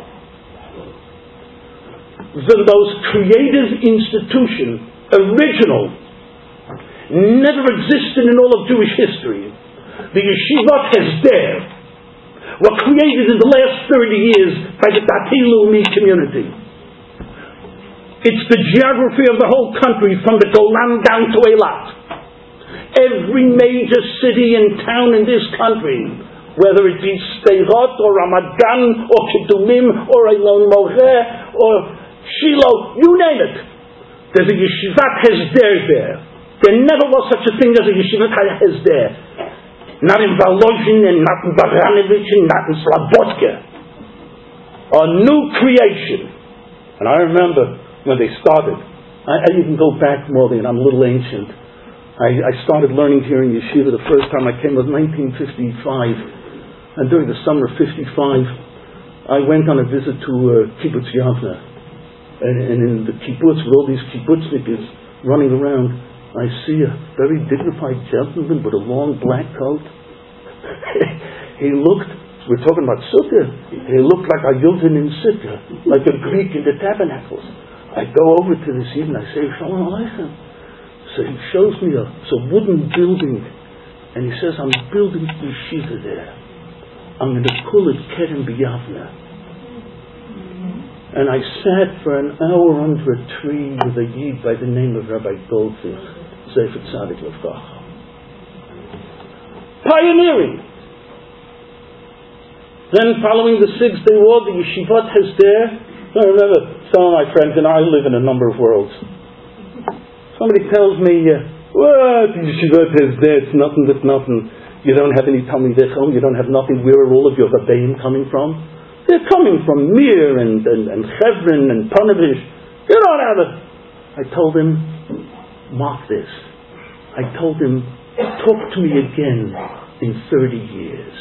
Speaker 2: the most creative institution, original, never existed in all of Jewish history. The Yeshivat Hesder were created in the last thirty years by the Dati Leumi community. It's the geography of the whole country, from the Golan down to Eilat. Every major city and town in this country, whether it be Sderot or Ramat Gan or Kedumim or Elon Moreh or Shiloh, you name it, there's a Yeshivat Hesder there. There never was such a thing as a Yeshivat Hesder. Not in Volozhin and not in Baranovich and not in Slobodka. A new creation. And I remember when they started, I, I even go back more than, I'm a little ancient. I, I started learning here in Yeshiva. The first time I came was nineteen fifty-five. And during the summer of fifty-five, I went on a visit to uh, Kibbutz Yavne. And, and in the kibbutz, with all these kibbutzniks running around, I see a very dignified gentleman with a long black coat. He looked, we're talking about Sukkah, he looked like a Yudin in Sukkah, like a Greek in the tabernacles. I go over to this evening, I say, Shalom Aleichem. So he shows me a, it's a wooden building, and he says, I'm building yeshiva there. I'm going to call it Kerem B'Yavne. And I sat for an hour under a tree with a Yid by the name of Rabbi Goldfish, Zefer Tzadik Levracha. Pioneering. Then, following the Six Day War, the Yeshivat Hesder. I remember some of my friends, and I live in a number of worlds. Somebody tells me, uh, well, the Yeshivat Hesder, it's nothing but nothing. You don't have any Talmidei Chacham, you don't have nothing. Where are all of your Rabbeim coming from? They're coming from Mir and, and, and Chevron and Ponevezh. You don't have it. I told him, mark this. I told him, talk to me again in thirty years.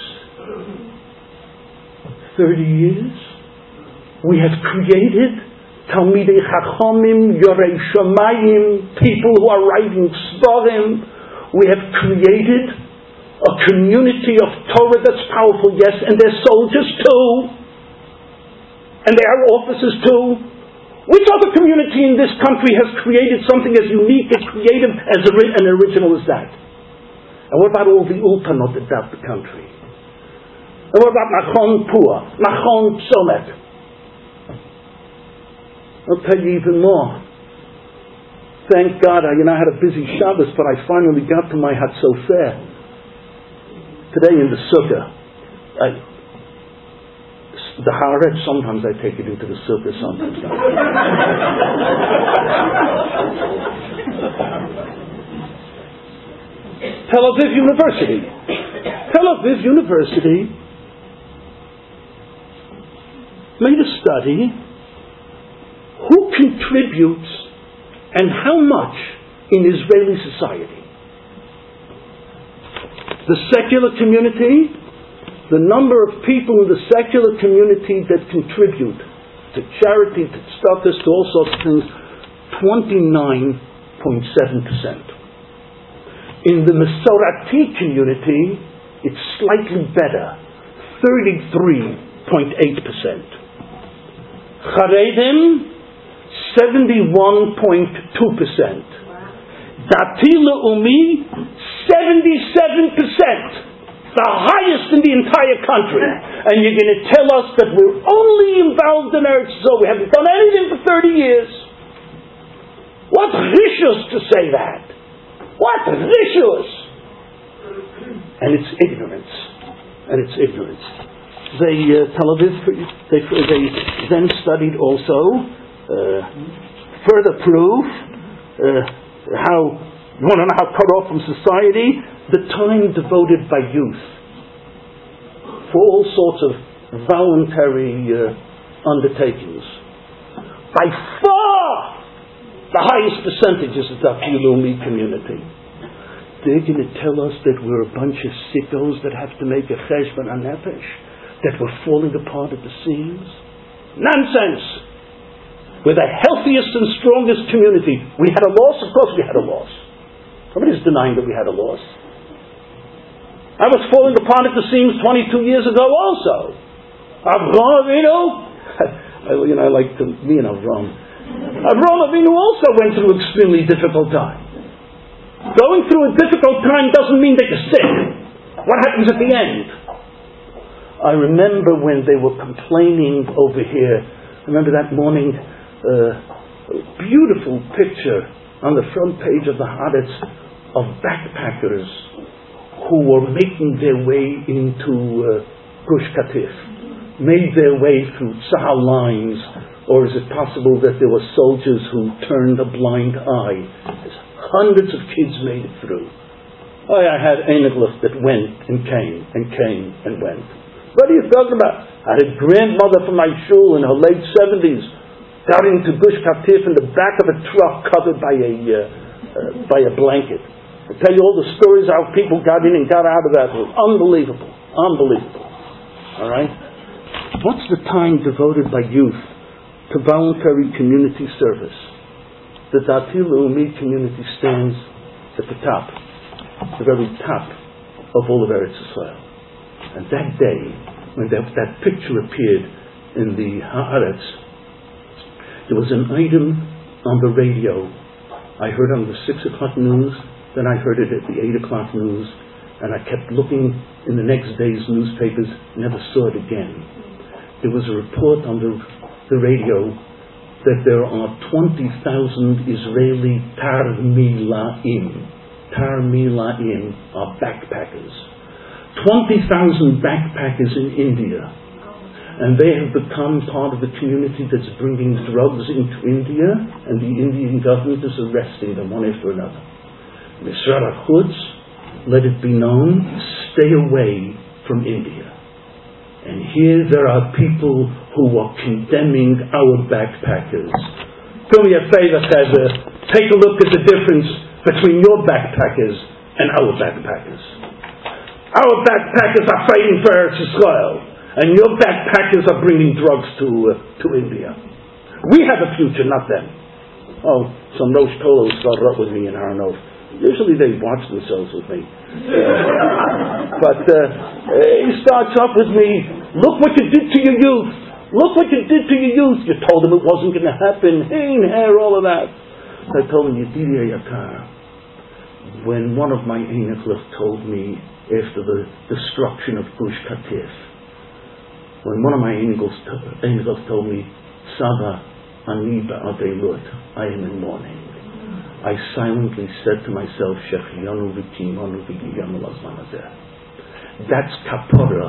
Speaker 2: thirty years? We have created Talmidei Chachamim, Yorei Shamayim, people who are writing Svarim. We have created a community of Torah that's powerful, yes, and they're soldiers too. And they are officers too. Which other community in this country has created something as unique, as creative, as and original as that? And what about all the ultanot about the country? And what about Nachon Pua, Nachon Tzomet? I'll tell you even more. Thank God, I, you know, I had a busy Shabbos, but I finally got to my Hatzofer. Today in the Sukkah, I, the Haaretz, sometimes I take it into the Sukkah, sometimes not. Tel Aviv University. Tel Aviv University made a study who contributes and how much in Israeli society. The secular community, the number of people in the secular community that contribute to charity, to status, to all sorts of things, twenty-nine point seven percent. In the Masorati community, it's slightly better, thirty-three point eight percent. Charedim, seventy-one point two percent. Dati Le'umi, seventy-seven percent. The highest in the entire country. And you're going to tell us that we're only involved in Eretz Yisrael. We haven't done anything for thirty years. What rishus to say that? What rishus? And it's ignorance. And it's ignorance. They, uh, Tel Aviv, they, they then studied also uh, further proof uh, how, you want to know how cut off from society? The time devoted by youth for all sorts of voluntary uh, undertakings. By far the highest percentage is the Dati Le'umi community. They're going to tell us that we're a bunch of sickos that have to make a cheshbon hanefesh, that we're falling apart at the seams. Nonsense! We're the healthiest and strongest community. We had a loss? Of course we had a loss. Nobody's denying that we had a loss. I was falling apart at the seams twenty-two years ago also. Avraham Avinu, you know, I like to, me and Avraham. Avraham Avinu also went through an extremely difficult time. Going through a difficult time doesn't mean that you're sick. What happens at the end? I remember when they were complaining over here, I remember that morning, uh, a beautiful picture on the front page of the Haaretz of backpackers who were making their way into uh, Gush Katif, made their way through Tzahal lines, or is it possible that there were soldiers who turned a blind eye? Hundreds of kids made it through. Oh, I had Einiglich that went and came and came and went. What are you talking about? I had a grandmother from my shul in her late seventies got into Gush Katif in the back of a truck covered by a uh, uh, by a blanket. I tell you all the stories how people got in and got out of that. It was unbelievable. Unbelievable. All right? What's the time devoted by youth to voluntary community service? The Dati Le'umi community stands at the top, the very top of all of Eretz Yisrael. And that day, when that, that picture appeared in the Haaretz, there was an item on the radio. I heard on the six o'clock news, then I heard it at the eight o'clock news, and I kept looking in the next day's newspapers, never saw it again. There was a report on the, the radio that there are twenty thousand Israeli Tarmilaim. Tarmilaim are backpackers. twenty thousand backpackers in India. And they have become part of the community that's bringing drugs into India, and the Indian government is arresting them one after another. Misrad HaChutz, let it be known, stay away from India. And here there are people who are condemning our backpackers. Do me a favor, Chevra, take a look at the difference between your backpackers and our backpackers. Our backpackers are fighting for Eretz Yisrael, and your backpackers are bringing drugs to uh, to India. We have a future, not them. Oh, some Rosh Tolos started up with me in Haranov. Usually they watch themselves with me. But uh, he starts up with me, look what you did to your youth. Look what you did to your youth. You told them it wasn't going to happen. Hein, hair, all of that. So I told him, Yedidi Yakar, when one of my Einachlich told me after the destruction of Gush Katif, when one of my Einachlich told me, Saba, Ani ba'adei lut, I am in mourning, I silently said to myself, Shechianu v'kimanu v'giyanu lazman hazeh. That's kapora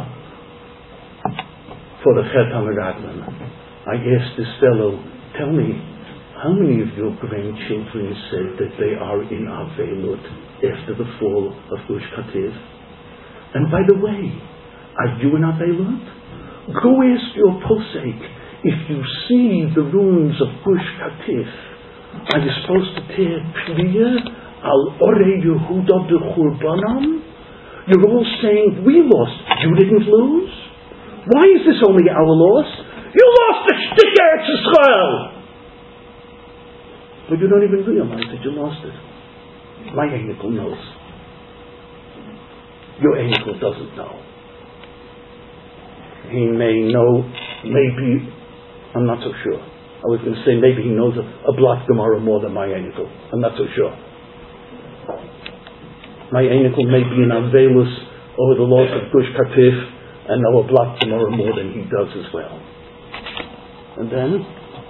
Speaker 2: for the Chet HaMeradlan. I asked this fellow, tell me, how many of your grandchildren said that they are in Avelut after the fall of Gush Katif? And by the way, are you in Avelut? Go ask your posek if you see the ruins of Gush Katif. Are you supposed to tear Priya al Ore Yehuda de Churbanam? You're all saying we lost. You didn't lose? Why is this only our loss? You lost the shtik Eretz Yisrael! But you don't even realize that you lost it. My Einachel knows. Your Einachel doesn't know. He may know, maybe, I'm not so sure. I was going to say maybe he knows a, a Blat Gemara more than my Einachel. I'm not so sure. My Einachel may be in Avelus over the loss of Gush Katif and know a Blat Gemara more than he does as well. And then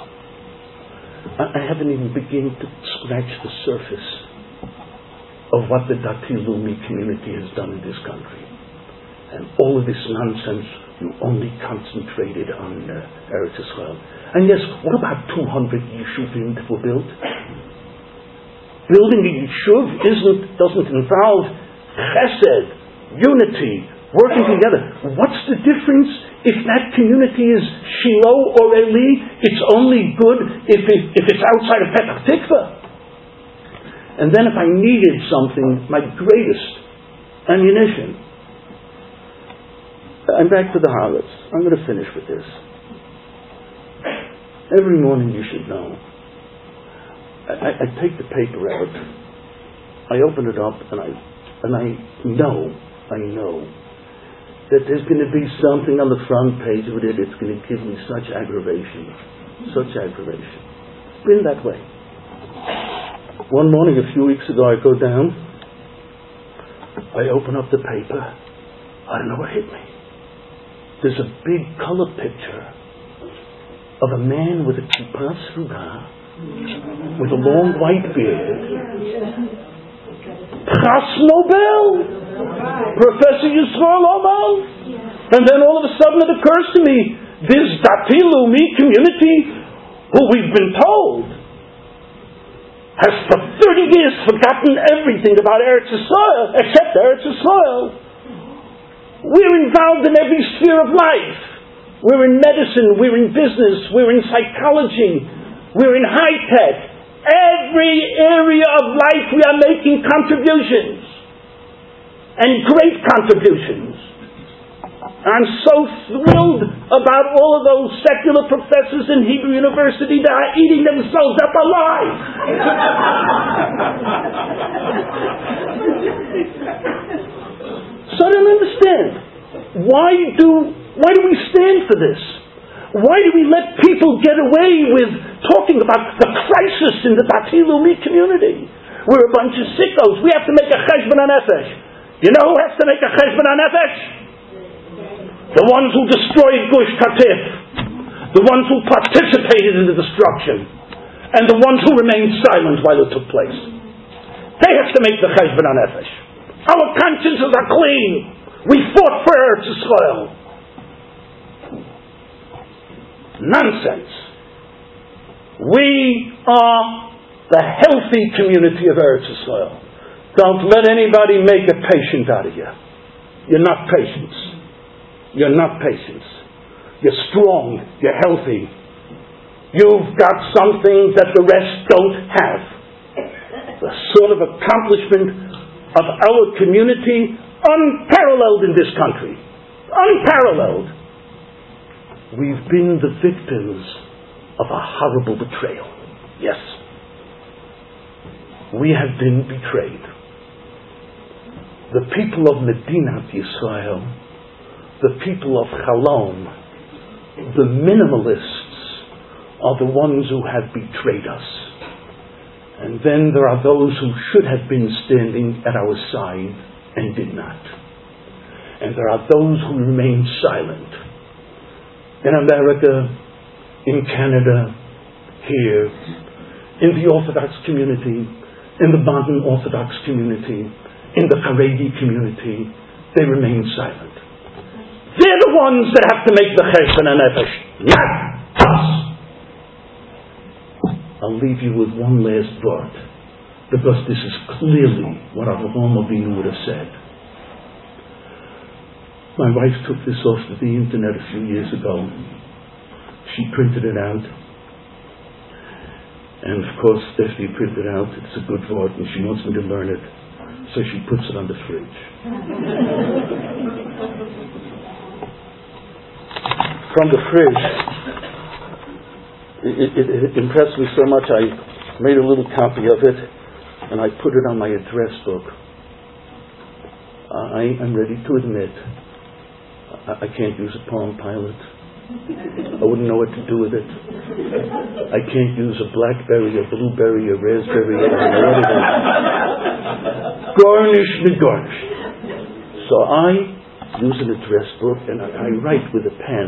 Speaker 2: I haven't even begun to scratch the surface of what the Dati Leumi community has done in this country. And all of this nonsense, you only concentrated on uh, Eretz Yisrael. And yes, what about two hundred yeshuvim that were built? Building a yeshuv isn't, doesn't involve chesed, unity, working together. What's the difference if that community is Shiloh or Eli? It's only good if, it, if it's outside of Petach Tikva. And then if I needed something, my greatest ammunition. I'm back to the harlots. I'm going to finish with this. Every morning you should know. I, I take the paper out. I open it up and I and I know, I know that there's going to be something on the front page of it that's going to give me such aggravation. Such aggravation. It's been that way. One morning a few weeks ago I go down, I open up the paper, I don't know what hit me. There's a big color picture of a man with a kippah sruga, with a long white beard. Pras Nobel! Professor Yisrael Omal! And then all of a sudden it occurs to me, this Dati Leumi community, who we've been told, has for thirty years forgotten everything about Eretz Yisrael, except Eretz Yisrael. We're involved in every sphere of life. We're in medicine, we're in business, we're in psychology, we're in high tech. Every area of life we are making contributions. And great contributions. I'm so thrilled about all of those secular professors in Hebrew University that are eating themselves up alive. So I don't understand. Why do why do we stand for this? Why do we let people get away with talking about the crisis in the Dati Leumi community? We're a bunch of sickos. We have to make a cheshbon hanefesh. You know who has to make a cheshbon hanefesh? The ones who destroyed Gush Katif. The ones who participated in the destruction. And the ones who remained silent while it took place. They have to make the cheshbon hanefesh. Our consciences are clean. We fought for Eretz Yisrael. Nonsense. We are the healthy community of Eretz Yisrael. Don't let anybody make a patient out of you. You're not patients. You're not patients. You're strong. You're healthy. You've got something that the rest don't have. the sort of accomplishment of our community unparalleled in this country. Unparalleled. We've been the victims of a horrible betrayal. Yes. We have been betrayed. The people of Medinat Yisrael, the people of Chalom, the minimalists are the ones who have betrayed us. And then there are those who should have been standing at our side and did not. And there are those who remain silent. In America, in Canada, here, in the Orthodox community, in the modern Orthodox community, in the Haredi community, they remain silent. They're the ones that have to make the cheshbon hanefesh, not us. I'll leave you with one last thought, because this is clearly what Avraham Avinu would have said. My wife took this off of the internet a few years ago. She printed it out. And of course, after you print it out, it's a good thought, and she wants me to learn it. So she puts it on the fridge. From the fridge, it, it, it impressed me so much, I made a little copy of it, and I put it on my address book. I am ready to admit, I, I can't use a Palm Pilot. I wouldn't know what to do with it. I can't use a blackberry, a blueberry, a raspberry, I don't know what it is. Garnish the garnish. So I use an address book and I, I write with a pen.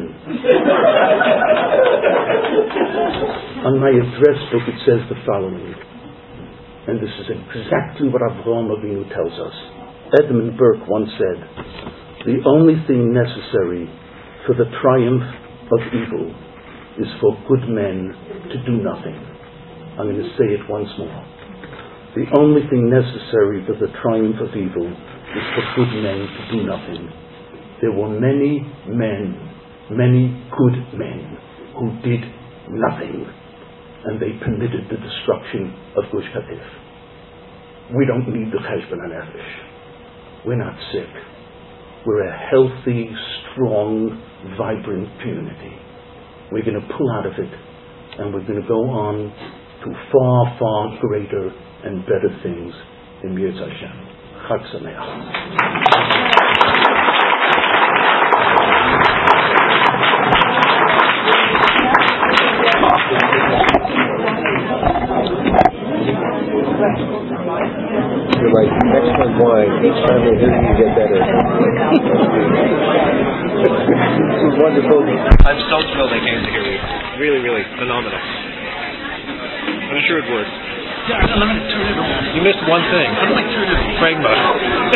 Speaker 2: On my address book it says the following, and this is exactly what Avraham Avinu tells us. Edmund Burke once said, the only thing necessary for the triumph of evil is for good men to do nothing. I'm going to say it once more. The only thing necessary for the triumph of evil is for good men to do nothing. There were many men, many good men who did nothing, and they permitted the destruction of Gush Katif. We don't need the cheshbon hanefesh. We're not sick. We're a healthy, strong, vibrant community. We're going to pull out of it, and we're going to go on to far, far greater and better things in Mirz Hashem. Chag Sameach.
Speaker 3: You're like excellent wine. Each time they hear you, you get better. This is wonderful.
Speaker 4: I'm so thrilled I came to hear you. Really, really phenomenal. I'm sure it worked.
Speaker 5: Yeah, let me turn it on.
Speaker 4: You missed one thing.
Speaker 5: How do I turn it on?
Speaker 4: Praying mode.